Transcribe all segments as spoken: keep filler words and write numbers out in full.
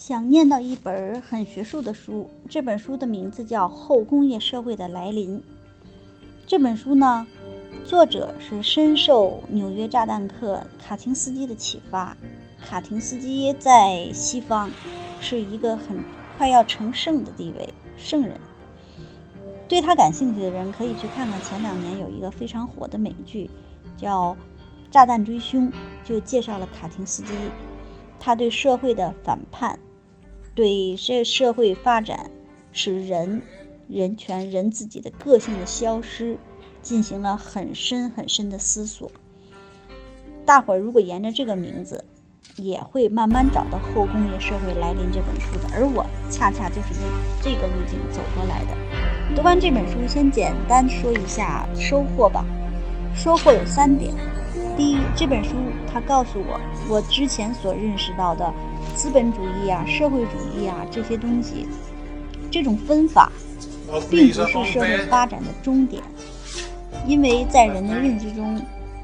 想念到一本很学术的书，这本书的名字叫《后工业社会的来临》。这本书呢，作者是深受纽约炸弹客卡廷斯基的启发。卡廷斯基在西方是一个很快要成圣的地位，圣人。对他感兴趣的人可以去看看前两年有一个非常火的美剧叫《炸弹追凶》，就介绍了卡廷斯基他对社会的反叛，对这社会发展使人人权人自己的个性的消失进行了很深很深的思索。大伙儿如果沿着这个名字也会慢慢找到后工业社会来临这本书的，而我恰恰就是在这个路径走过来的。读完这本书，先简单说一下收获吧。收获有三点。第一，这本书它告诉我，我之前所认识到的资本主义啊、社会主义啊这些东西，这种分法并不是社会发展的终点，因为在人的认知中，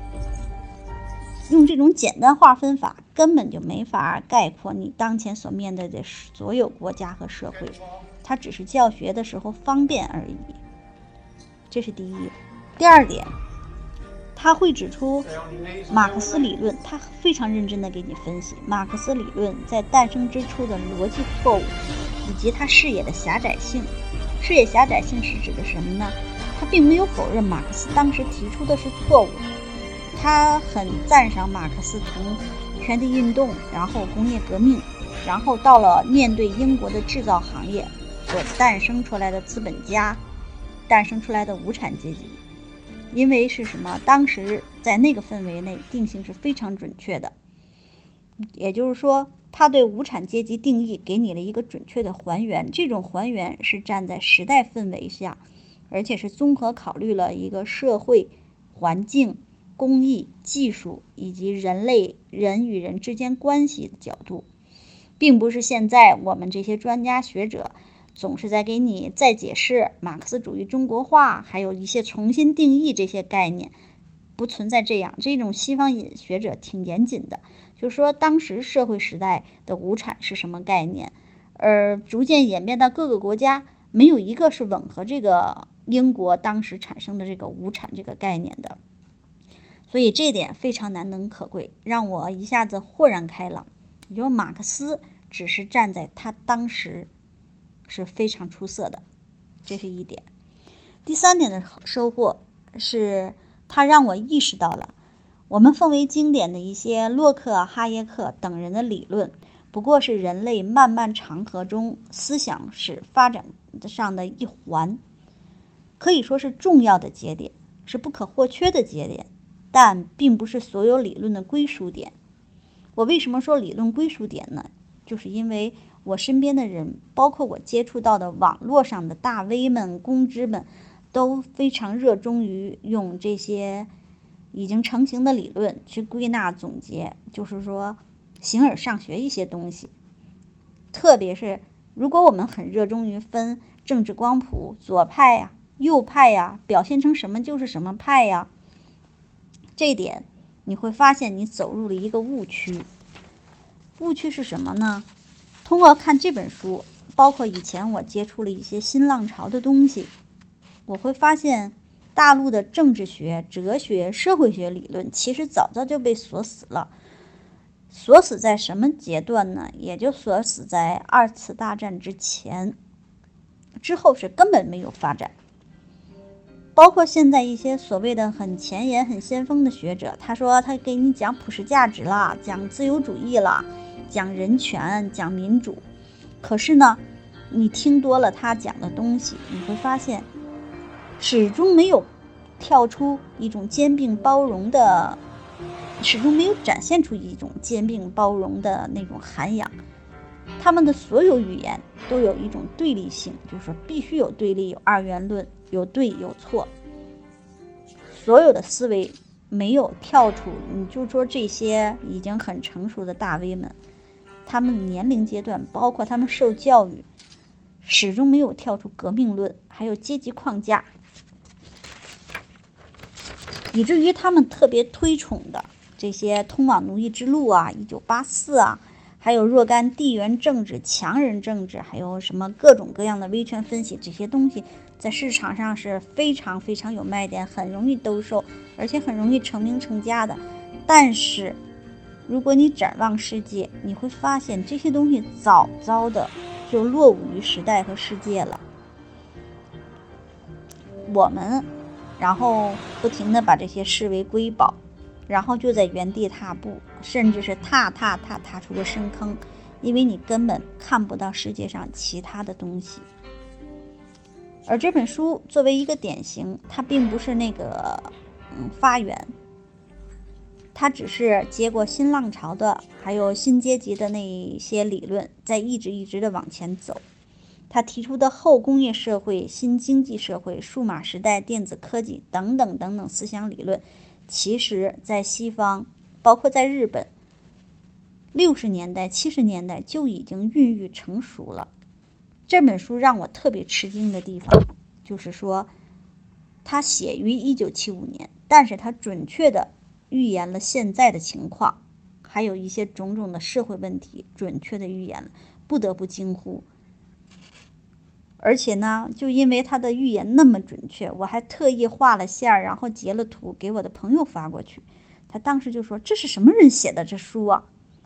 用这种简单化分法根本就没法概括你当前所面对的所有国家和社会，它只是教学的时候方便而已。这是第一。第二点，他会指出马克思理论，他非常认真地给你分析马克思理论在诞生之初的逻辑错误，以及他视野的狭窄性。视野狭窄性是指的什么呢？他并没有否认马克思当时提出的是错误，他很赞赏马克思从权力运动，然后工业革命，然后到了面对英国的制造行业所诞生出来的资本家，诞生出来的无产阶级。因为是什么？当时在那个氛围内定性是非常准确的，也就是说他对无产阶级定义给你了一个准确的还原，这种还原是站在时代氛围下，而且是综合考虑了一个社会环境、工艺、技术以及人类人与人之间关系的角度，并不是现在我们这些专家学者总是在给你再解释马克思主义中国化，还有一些重新定义这些概念，不存在这样。这种西方学者挺严谨的，就是说当时社会时代的无产是什么概念，而逐渐演变到各个国家，没有一个是吻合这个英国当时产生的这个无产这个概念的。所以这点非常难能可贵，让我一下子豁然开朗。也就是马克思只是站在他当时是非常出色的，这是一点。第三点的收获是他让我意识到了我们奉为经典的一些洛克、哈耶克等人的理论，不过是人类漫漫长河中思想史发展上的一环，可以说是重要的节点，是不可或缺的节点，但并不是所有理论的归属点。我为什么说理论归属点呢？就是因为我身边的人，包括我接触到的网络上的大 V 们、公知们，都非常热衷于用这些已经成型的理论去归纳总结，就是说形而上学一些东西。特别是如果我们很热衷于分政治光谱，左派呀、右派呀，表现成什么就是什么派呀，这一点你会发现你走入了一个误区。误区是什么呢？通过看这本书，包括以前我接触了一些新浪潮的东西，我会发现大陆的政治学、哲学、社会学理论其实早早就被锁死了。锁死在什么阶段呢？也就锁死在二次大战之前，之后是根本没有发展。包括现在一些所谓的很前沿、很先锋的学者，他说他给你讲普世价值了，讲自由主义了，讲人权，讲民主，可是呢，你听多了他讲的东西，你会发现始终没有跳出一种兼并包容的，始终没有展现出一种兼并包容的那种涵养。他们的所有语言都有一种对立性，就是说必须有对立，有二元论，有对有错。所有的思维没有跳出，你就说这些已经很成熟的大 V 们，他们的年龄阶段，包括他们受教育，始终没有跳出革命论，还有阶级框架，以至于他们特别推崇的这些通往奴役之路啊、一九八四啊， 还有若干地缘政治、强人政治，还有什么各种各样的威权分析，这些东西在市场上是非常非常有卖点，很容易兜售，而且很容易成名成家的。但是如果你展望世界，你会发现这些东西早早的就落伍于时代和世界了。我们然后不停的把这些视为瑰宝，然后就在原地踏步，甚至是踏踏踏踏出个深坑，因为你根本看不到世界上其他的东西。而这本书作为一个典型，它并不是那个嗯发源，它只是接过新浪潮的还有新阶级的那些理论，在一直一直的往前走。他提出的后工业社会、新经济社会、数码时代、电子科技等等等等思想理论，其实在西方，包括在日本，六十年代、七十年代就已经孕育成熟了。这本书让我特别吃惊的地方，就是说，它写于一九七五年，但是它准确的预言了现在的情况，还有一些种种的社会问题，准确的预言了，不得不惊呼。而且呢，就因为他的预言那么准确，我还特意画了线儿，然后截了图给我的朋友发过去。他当时就说：“这是什么人写的这书啊？”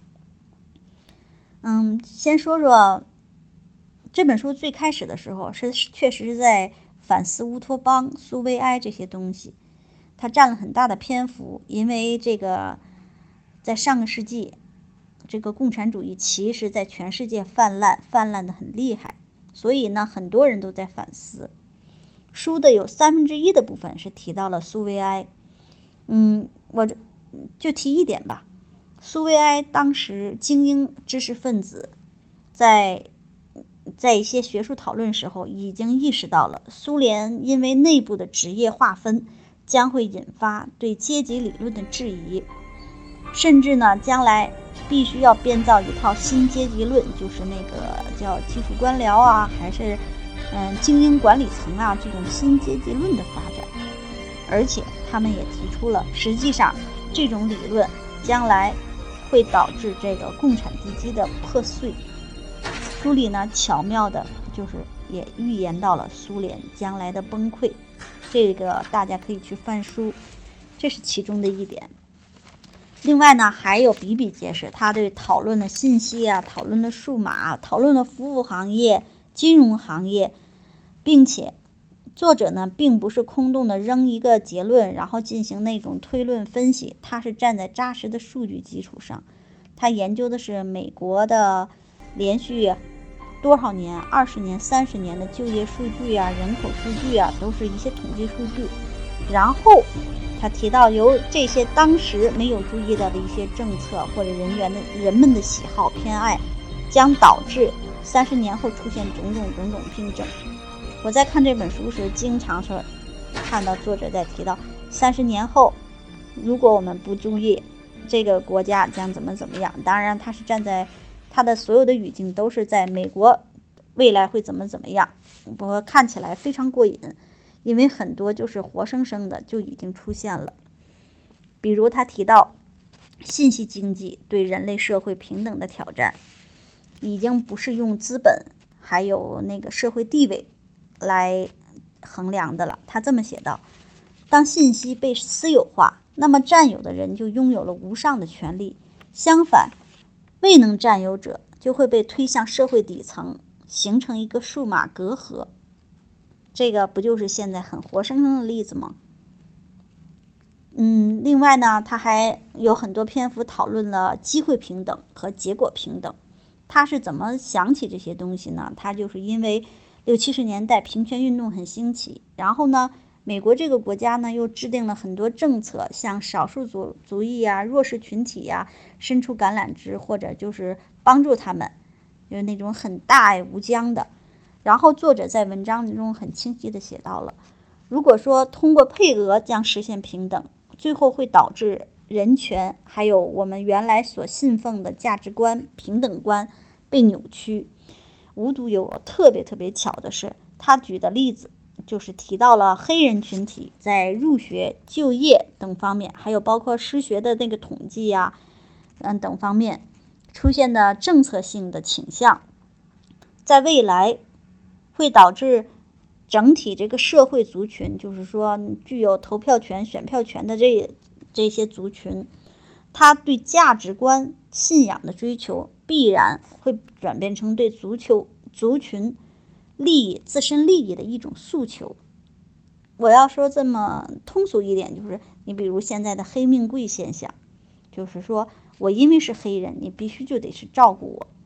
嗯，先说说这本书最开始的时候是确实是在反思乌托邦、苏维埃这些东西，它占了很大的篇幅，因为这个在上个世纪，这个共产主义其实在全世界泛滥，泛滥的很厉害。所以呢，很多人都在反思。书的有三分之一的部分是提到了苏维埃。嗯，我就提一点吧。苏维埃当时精英知识分子在在一些学术讨论时候已经意识到了，苏联因为内部的职业划分将会引发对阶级理论的质疑，甚至呢，将来必须要编造一套新阶级论，就是那个叫基础官僚啊，还是嗯精英管理层啊，这种新阶级论的发展。而且他们也提出了，实际上这种理论将来会导致这个共产地基的破碎。书里呢，巧妙的就是也预言到了苏联将来的崩溃，这个大家可以去翻书，这是其中的一点。另外呢，还有比比皆是，他对讨论的信息啊，讨论的数码，讨论的服务行业、金融行业，并且作者呢并不是空洞的扔一个结论，然后进行那种推论分析，他是站在扎实的数据基础上，他研究的是美国的连续多少年、二十年、三十年的就业数据啊、人口数据啊，都是一些统计数据，然后他提到由这些当时没有注意到的一些政策或者人员的人们的喜好偏爱，将导致三十年后出现种种种种病症。我在看这本书时，经常说看到作者在提到三十年后，如果我们不注意，这个国家将怎么怎么样。当然，他是站在他的所有的语境都是在美国未来会怎么怎么样，不过看起来非常过瘾。因为很多就是活生生的就已经出现了，比如他提到信息经济对人类社会平等的挑战，已经不是用资本还有那个社会地位来衡量的了。他这么写道：当信息被私有化，那么占有的人就拥有了无上的权利，相反，未能占有者就会被推向社会底层，形成一个数码隔阂。这个不就是现在很活生生的例子吗？嗯，另外呢，他还有很多篇幅讨论了机会平等和结果平等。他是怎么想起这些东西呢？他就是因为六七十年代平权运动很兴起，然后呢，美国这个国家呢又制定了很多政策，像少数族族裔啊、弱势群体呀、啊，伸出橄榄枝，或者就是帮助他们，就是那种很大爱无疆的。然后作者在文章中很清晰地写到了，如果说通过配额将实现平等，最后会导致人权还有我们原来所信奉的价值观、平等观被扭曲。无独有偶，特别特别巧的是，他举的例子就是提到了黑人群体在入学、就业等方面，还有包括失学的那个统计呀、啊，嗯等方面， 出现的政策性的倾向，在未来会导致整体这个社会族群，就是说具有投票权、选票权的这这些族群，他对价值观、信仰的追求必然会转变成对足球族群利益、自身利益的一种诉求。我要说这么通俗一点，就是你比如现在的黑命贵现象，就是说我因为是黑人，你必须就得是照顾我。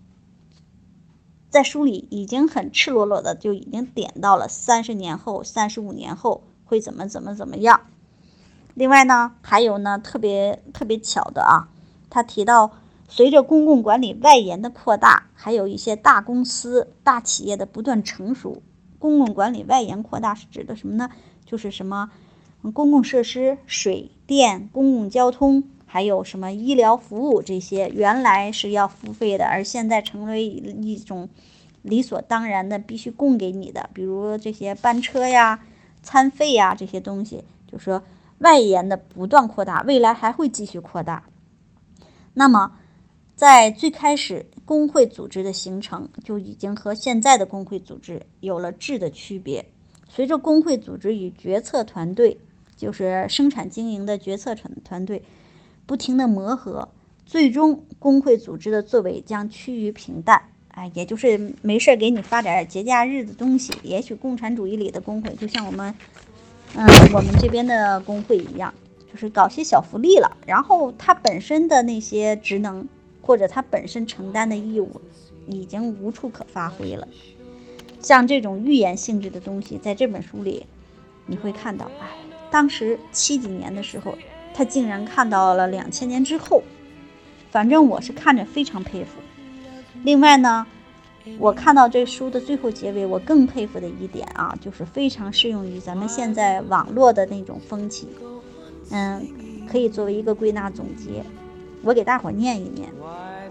在书里已经很赤裸裸的就已经点到了三十年后、三十五年后会怎么怎么怎么样。另外呢，还有呢特别特别巧的啊，他提到随着公共管理外延的扩大，还有一些大公司、大企业的不断成熟，公共管理外延扩大是指的什么呢？就是什么公共设施、水电、公共交通，还有什么医疗服务，这些原来是要付费的，而现在成为一种理所当然的必须供给你的，比如这些班车呀、餐费呀这些东西，就是说外延的不断扩大，未来还会继续扩大。那么在最开始工会组织的形成就已经和现在的工会组织有了质的区别。随着工会组织与决策团队，就是生产经营的决策团队不停的磨合，最终工会组织的作为将趋于平淡。哎，也就是没事给你发点节假日的东西。也许共产主义里的工会就像我们嗯，我们这边的工会一样，就是搞些小福利了，然后它本身的那些职能或者它本身承担的义务已经无处可发挥了。像这种预言性质的东西，在这本书里你会看到，哎，当时七几年的时候，他竟然看到了两千年之后，反正我是看着非常佩服。另外呢，我看到这书的最后结尾，我更佩服的一点啊，就是非常适用于咱们现在网络的那种风气。嗯，可以作为一个归纳总结，我给大伙念一念。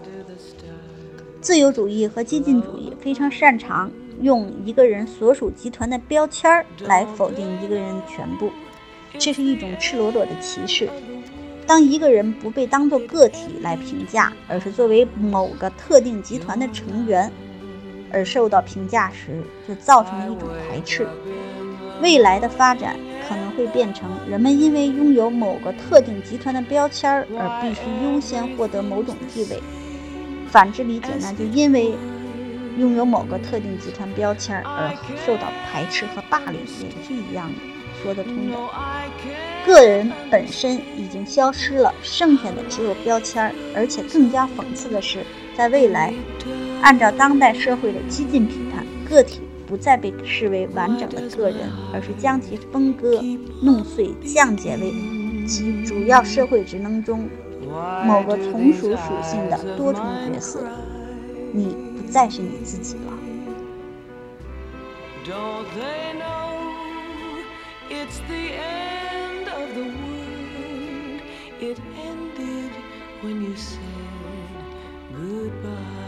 自由主义和激进主义非常擅长用一个人所属集团的标签来否定一个人的全部，这是一种赤裸裸的歧视。当一个人不被当作个体来评价，而是作为某个特定集团的成员而受到评价时，就造成了一种排斥。未来的发展可能会变成人们因为拥有某个特定集团的标签而必须优先获得某种地位。反之理解呢，就因为拥有某个特定集团标签而受到排斥和霸凌，也是一样的，说得通的。个人本身已经消失了，剩下的只有标签，而且更加讽刺的是，在未来，按照当代社会的激进批判，个体不再被视为完整的个人，而是将其分割、弄碎、降解为其主要社会职能中某个从属属性的多重角色，你不再是你自己了。Don't they know it's the end of the world? It ended when you said goodbye.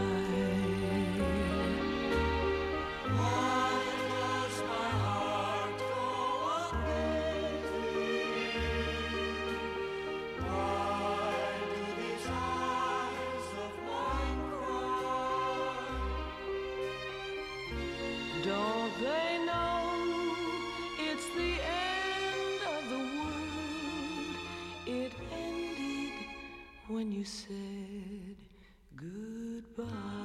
Don't they know it's the end of the world? It ended when you said goodbye.